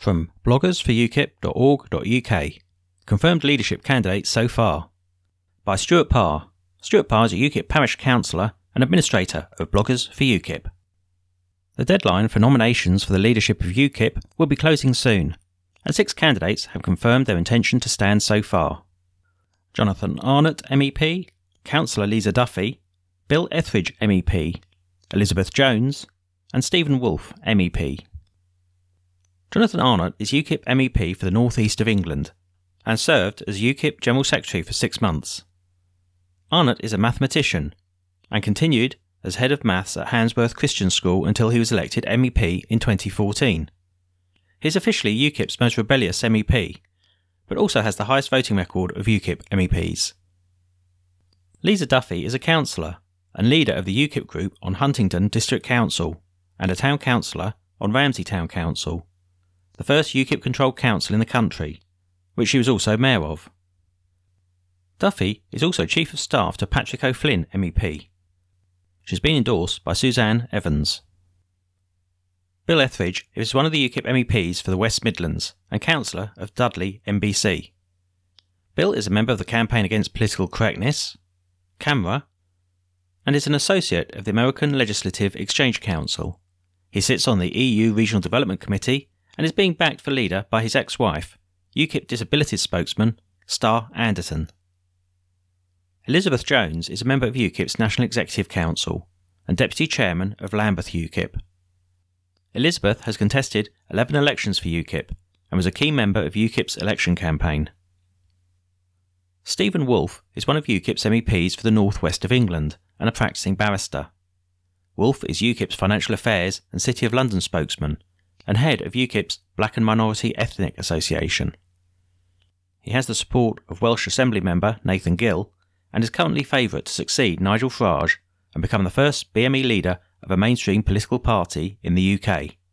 From bloggersforukip.org.uk. Confirmed leadership candidates so far. By Stuart Parr. Stuart Parr is a UKIP parish councillor and administrator of Bloggers for UKIP. The deadline for nominations for the leadership of UKIP will be closing soon, and 6 candidates have confirmed their intention to stand so far. Jonathan Arnott, MEP, Councillor Lisa Duffy, Bill Etheridge, MEP, Elizabeth Jones, and Stephen Wolfe, MEP. Jonathan Arnott is UKIP MEP for the North East of England and served as UKIP General Secretary for 6 months. Arnott is a mathematician and continued as Head of Maths at Handsworth Christian School until he was elected MEP in 2014. He is officially UKIP's most rebellious MEP, but also has the highest voting record of UKIP MEPs. Lisa Duffy is a councillor and leader of the UKIP group on Huntingdon District Council and a town councillor on Ramsey Town Council, the first UKIP-controlled council in the country, which she was also mayor of. Duffy is also Chief of Staff to Patrick O'Flynn MEP. She's been endorsed by Suzanne Evans. Bill Etheridge is one of the UKIP MEPs for the West Midlands and councillor of Dudley MBC. Bill is a member of the Campaign Against Political Correctness, CAMRA, and is an associate of the American Legislative Exchange Council. He sits on the EU Regional Development Committee and is being backed for leader by his ex-wife, UKIP Disabilities spokesman Star Anderton. Elizabeth Jones is a member of UKIP's National Executive Council and Deputy Chairman of Lambeth UKIP. Elizabeth has contested 11 elections for UKIP and was a key member of UKIP's election campaign. Stephen Wolfe is one of UKIP's MEPs for the North West of England and a practising barrister. Wolfe is UKIP's Financial Affairs and City of London spokesman and head of UKIP's Black and Minority Ethnic Association. He has the support of Welsh Assembly member Nathan Gill and is currently favourite to succeed Nigel Farage and become the first BME leader of a mainstream political party in the UK.